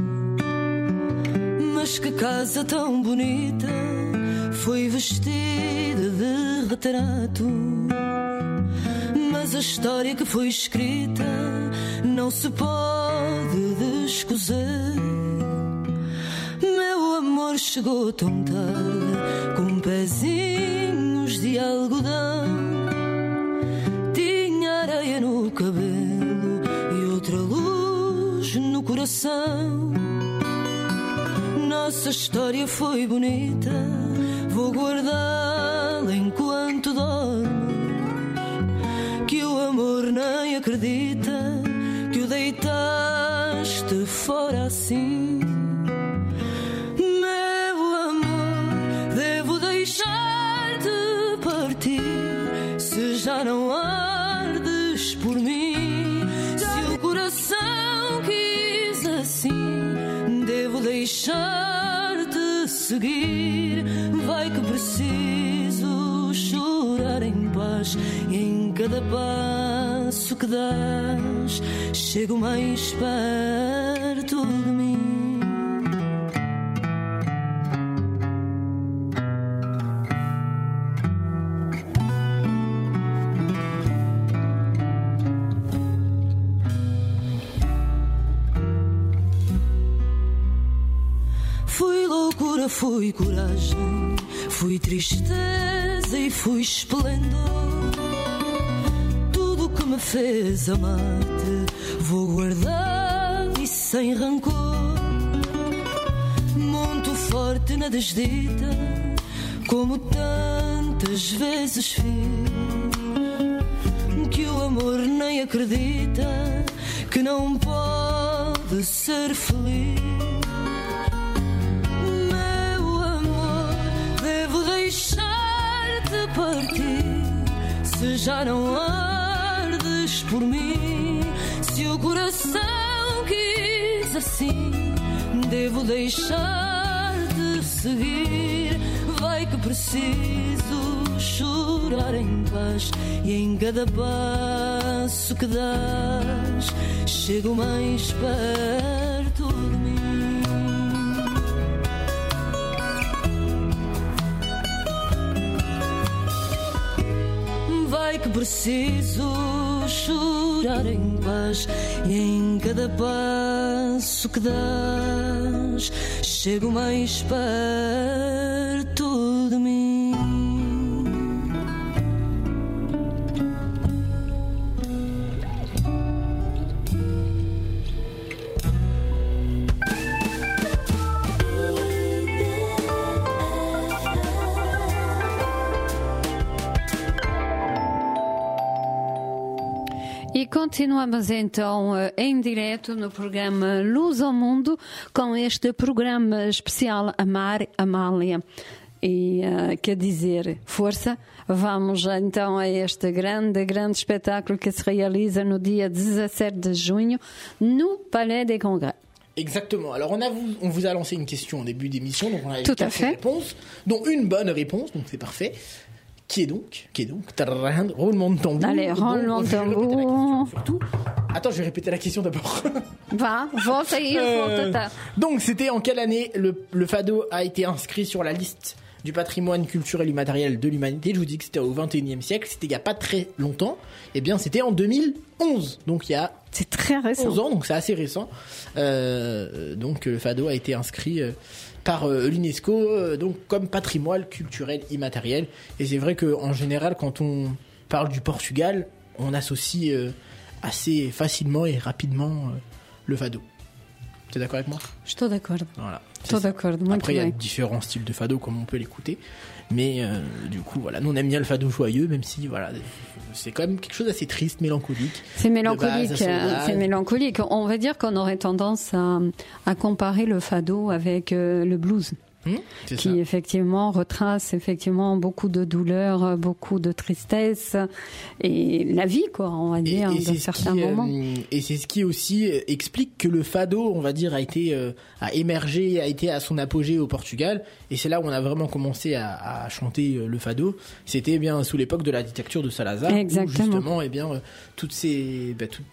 Mas que casa tão bonita foi vestida de retrato. Mas a história que foi escrita não se pode descozer. Meu amor chegou tão tarde com pezinhos de algodão. Tinha areia no cabelo e outra luz no coração. Nossa história foi bonita, vou guardá-la enquanto dormes. Que o amor nem acredita que o deitaste fora assim. Meu amor, devo deixar-te partir se já não ardes tardes por mim. Se o coração quis assim, devo deixar-te seguir. Vai que preciso chorar em paz, e em cada passo que dás chego mais perto de mim. Fui coragem, fui tristeza e fui esplendor. Tudo que me fez amar-te vou guardar e sem rancor. Monto forte na desdita, como tantas vezes fiz, que o amor nem acredita, que não pode ser feliz. Deixar-te partir, se já não ardes por mim. Se o coração quis assim, devo deixar-te seguir. Vai que preciso chorar em paz, e em cada passo que dás chego mais perto de mim. Vai que preciso chorar em paz, e em cada passo que dás chego mais perto de mim. E continuamos então em direto no programa Luz ao Mundo, com este programa especial Amar, Amália. E quer dizer, força, vamos então a este grande espetáculo que se realiza no dia 17 de junho no Palais des Congrès. Exactement. Alors on vous a lancé une question au début d'émission, donc on a eu 4 réponses, dont une bonne réponse, donc c'est parfait. Qui est donc roulement de tambour. Allez, roulement de tambour. Surtout. Attends, je vais répéter la question d'abord. Volta aí, volta. Donc, c'était en quelle année le fado a été inscrit sur la liste du patrimoine culturel immatériel de l'humanité? Je vous dis que c'était au XXIe siècle, c'était il n'y a pas très longtemps. Eh bien, c'était en 2011. Donc, il y a c'est très récent. 11 ans, donc c'est assez récent. Donc, le fado a été inscrit par l'UNESCO, donc comme patrimoine culturel immatériel. Et c'est vrai qu'en général, quand on parle du Portugal, on associe assez facilement et rapidement le fado. Tu es d'accord avec moi? Estou d'accord. Voilà. Estou d'accord. Après, il y a différents styles de fado, comme on peut l'écouter. Mais du coup, voilà, nous on aime bien le fado joyeux, même si voilà, c'est quand même quelque chose d'assez triste, mélancolique. C'est mélancolique, c'est mélancolique. On va dire qu'on aurait tendance à comparer le fado avec le blues. Qui ça. Effectivement retrace effectivement beaucoup de douleurs, beaucoup de tristesse et la vie, quoi, on va dire, dans certains moments. Et c'est ce qui aussi explique que le fado, on va dire, a émergé, a été à son apogée au Portugal. Et c'est là où on a vraiment commencé à chanter le fado. C'était bien sous l'époque de la dictature de Salazar. Exactement. Où justement, eh bien, toutes ces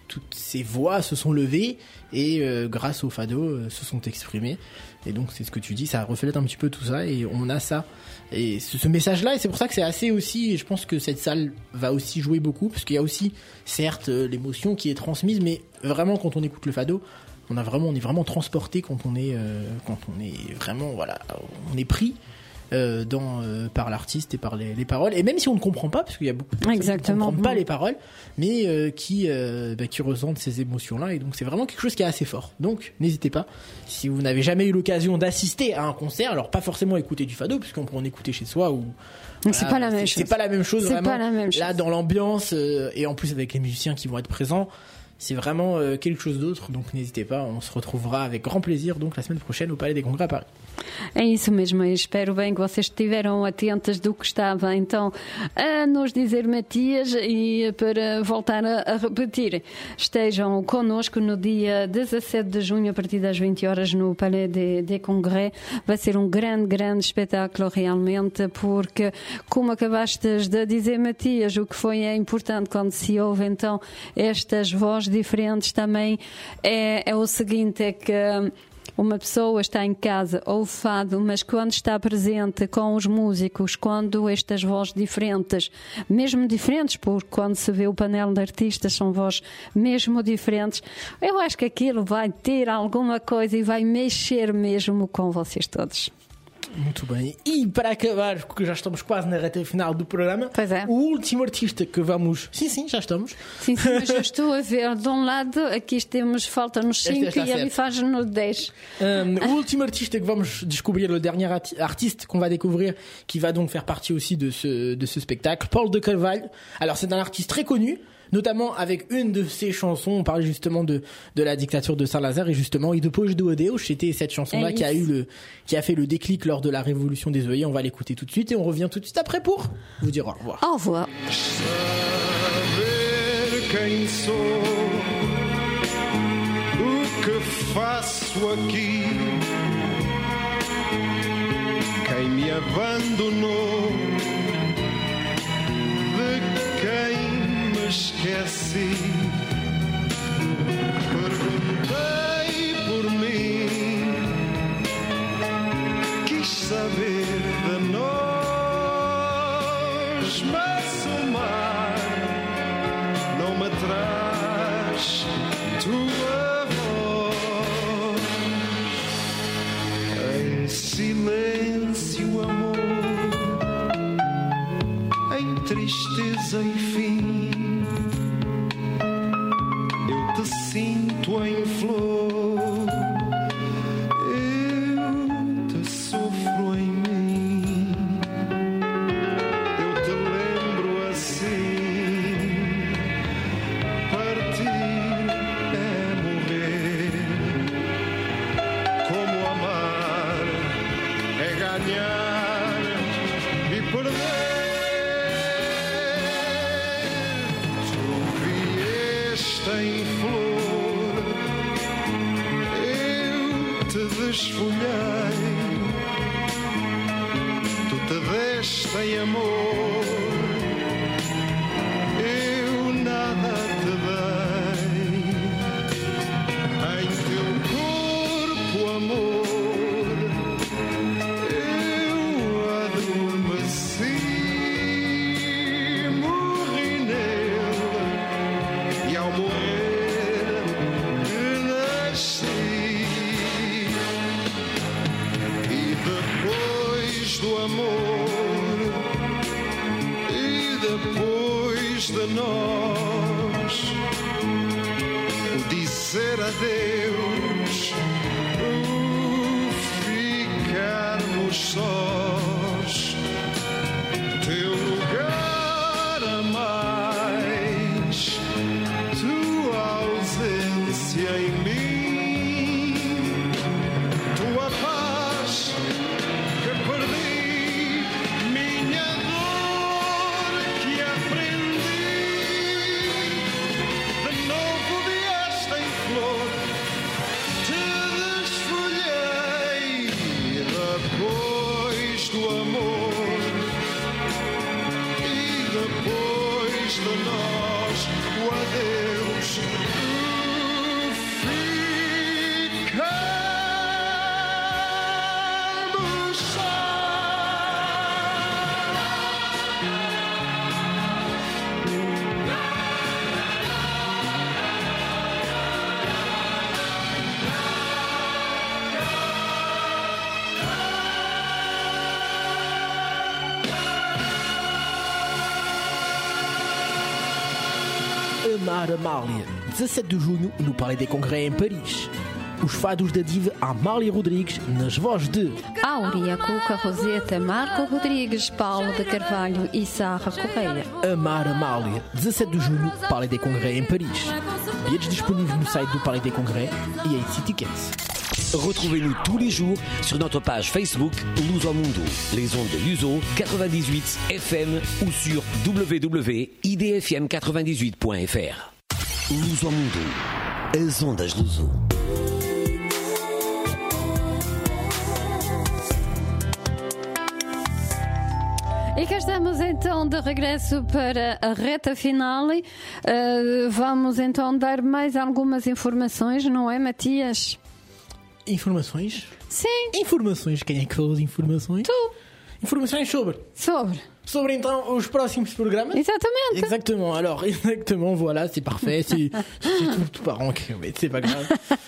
voix se sont levées et grâce au fado se sont exprimées. Et donc c'est ce que tu dis, ça reflète un petit peu tout ça et on a ça. Et ce message-là, et c'est pour ça que c'est assez aussi, et je pense que cette salle va aussi jouer beaucoup, parce qu'il y a aussi, certes, l'émotion qui est transmise, mais vraiment quand on écoute le fado, on est vraiment transporté quand on est vraiment, voilà, on est pris par l'artiste et par les paroles, et même si on ne comprend pas, parce qu'il y a beaucoup de personnes qui ne comprennent pas les paroles, mais qui ressentent ces émotions-là, et donc c'est vraiment quelque chose qui est assez fort. Donc n'hésitez pas, si vous n'avez jamais eu l'occasion d'assister à un concert, alors pas forcément écouter du fado, puisqu'on peut en écouter chez soi, ou voilà, c'est pas la même chose. C'est pas la même chose, c'est vraiment. Pas la même chose. Là, dans l'ambiance, et en plus avec les musiciens qui vont être présents, c'est vraiment quelque chose d'autre. Donc n'hésitez pas, on se retrouvera avec grand plaisir donc la semaine prochaine au Palais des Congrès à Paris. É isso mesmo, eu espero bem que vocês estiveram atentas do que estava então a nos dizer Matias, e para voltar a repetir, estejam connosco no dia 17 de junho a partir das 20 horas no Palais des Congrès. Vai ser um grande espetáculo realmente, porque como acabaste de dizer Matias, o que foi importante quando se ouve então estas vozes diferentes também é o seguinte, é que uma pessoa está em casa, ouve fado, mas quando está presente com os músicos, quando estas vozes diferentes, mesmo diferentes, porque quando se vê o painel de artistas são vozes mesmo diferentes, eu acho que aquilo vai ter alguma coisa e vai mexer mesmo com vocês todos. Muito bem. E para acabar, porque já estamos quase na reta final do programa, pois é, o último artista que vamos... Sim, já estamos. Sim, mas eu estou a ver de um lado, aqui falta-nos 5 e ali faz-nos 10. O último artiste que vamos découvrir, le dernier artiste qu'on va découvrir, qui va donc faire partie aussi de ce spectacle, Paul de Carvalho. Alors c'est un artiste très connu, notamment avec une de ses chansons. On parlait justement de la dictature de Saint-Lazare, et justement E depois do adeus, c'était cette chanson-là qui a fait le déclic lors de la révolution des œillets. On va l'écouter tout de suite et on revient tout de suite après pour vous dire au revoir. Au revoir. Saber quem sou, o que faço aqui, quem me abandonou, de quem me esqueci. Perguntei por mim, quis saber de nós, mas o mar não me traz tua voz. Em silêncio, amor, em tristeza e fim, eu te sinto em flor, eu te sofro em mim, eu te lembro assim. Partir é morrer, como amar é ganhar e perder. Em flor, eu te desfolhei, tu te deste em amor, eu nada te dei. Em teu corpo, amor, eu adormeci, morri nele, e ao morrer renasci. E depois do amor, e depois de nós, o dizer adeus, o ficarmos sós, teu lugar a mais, tua ausência em mim, tua paz que perdi, minha dor que aprendi. De novo vieste em flor, te desfolhei. E depois do amor, e depois de nós, o adeus, ficamos sós. Amar Amália, 17 de junho, no Palais des Congrès em Paris. Os fados da diva Amália Rodrigues, nas vozes de Áurea Cuca Roseta, Marco Rodrigues, Paulo de Carvalho e Sarra Correia. Amar Amália, 17 de junho, Palais des Congrès em Paris. Bilhetes disponíveis no site do Palais des Congrès e em Tickets. Retrouvez-nous tous les jours sur notre page Facebook Luso Mundo, les ondes de Luso 98 FM ou sur www.idfm98.fr. Luso Mundo, as ondas Luso. E cá estamos então de regresso para a reta final. Vamos então dar mais algumas informações, não é, Matias? Informações? Sim. Informações? Quem é que falou de informações? Tu. Informações sobre então os próximos programas. Exatamente. Exactement. Alors, exactement, voilà, c'est parfait. C'est tout parent que c'est pas grave.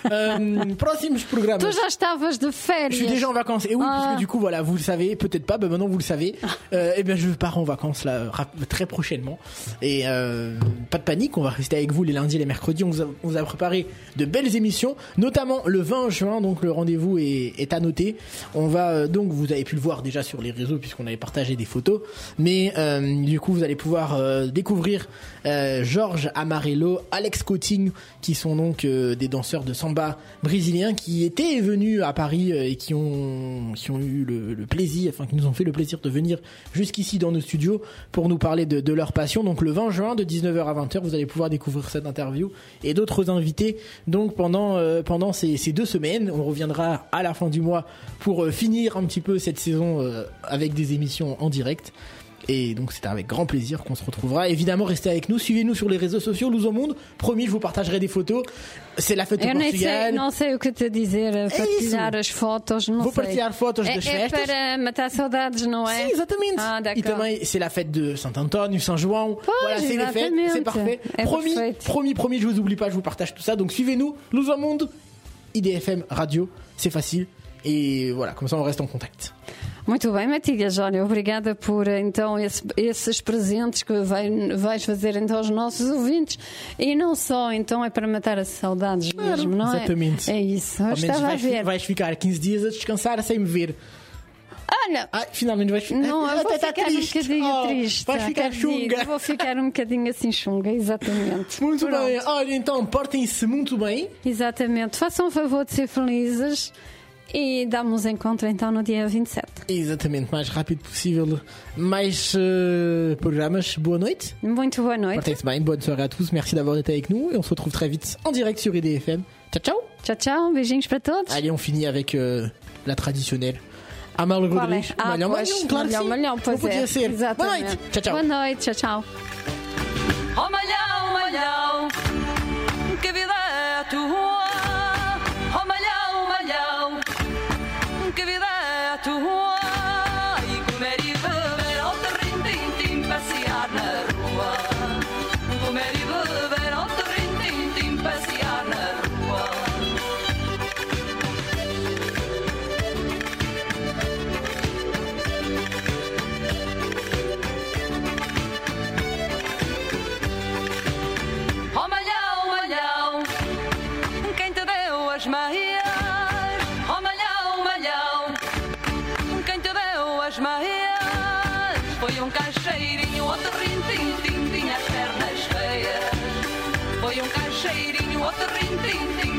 Próximos programas. Tu já estavas de férias. Je suis déjà en vacances. Et oui, parce que du coup, voilà, vous le savez, peut-être pas, maintenant vous le savez. Eh bien, je pars en vacances là très prochainement. Et pas de panique, on va rester avec vous les lundis et les mercredis. On vous a préparé de belles émissions, notamment le 20 juin. Donc le rendez-vous est à noter. On va donc, vous avez pu le voir déjà sur les réseaux puisqu'on avait partagé des photos. Mais du coup, vous allez pouvoir découvrir Jorge Amarelo, Alex Coutinho, qui sont donc des danseurs de samba brésiliens qui étaient venus à Paris et qui ont eu le plaisir, enfin qui nous ont fait le plaisir de venir jusqu'ici dans nos studios pour nous parler de leur passion. Donc le 20 juin de 19h à 20h, vous allez pouvoir découvrir cette interview et d'autres invités. Donc pendant ces 2 semaines, on reviendra à la fin du mois pour finir un petit peu cette saison avec des émissions en direct. Et donc c'est avec grand plaisir qu'on se retrouvera. Évidemment, restez avec nous, suivez-nous sur les réseaux sociaux Luso Mundo. Promis, je vous partagerai des photos. C'est la fête do Portugal. Não sei o que te dizer, partilhar as fotos, não Vou sei. partilhar fotos das festas. É para matar saudades, não é? Sim, exatamente. Ah, d'accord. E também c'est la fête de Saint-Antoine, Saint-João. Voilà, c'est les fêtes, c'est parfait. Promis, je vous oublie pas, je vous partage tout ça. Donc suivez-nous, Luso Mundo, IDFM Radio, c'est facile. Et voilà, comme ça on reste en contact. Muito bem, Matias, olha, obrigada por então esses presentes que vais fazer então aos nossos ouvintes. E não só, então é para matar as saudades mesmo, não é? Exatamente. É isso. Eu estava a ver. Vais ficar 15 dias a descansar sem me ver. Olha, finalmente vais ficar. Não, eu vou ficar triste. Um bocadinho triste. Vais ficar chunga. Vou ficar um bocadinho assim chunga, exatamente. Muito bem. Olha, então portem-se muito bem. Exatamente. Façam o favor de ser felizes. E damos encontro então no dia 27. Exatamente, mais rápido possível. Mais programas. Boa noite. Muito boa noite. Portez-se bem, bonne soirée à tous. Merci d'avoir été avec nous et on se retrouve très vite en direct sur IDFM. Ciao, ciao. Ciao, ciao. Beijinhos para todos. Allez, on finit avec la traditionnelle. Amália Rodrigues. Malhão, claro que sim. Malhão, pois não podia ser. Exatamente. Boa noite. Tchau, tchau. Boa noite. Tchau, tchau. Oh, malhão, malhão, que vida é a tua? Oh, malhão, malhão, que vida é a tua? E comer e beber ao terrim-tim-tim, passear na rua. Comer e beber ao terrim-tim-tim, passear na rua. Oh, malhão, malhão, quem te deu as meias? Oh, malhão, malhão, quem te deu as meias? Foi um caixeirinho, outro rim-tim-tim, tinha as pernas feias. Foi um caixeirinho, outro rim-tim-tim,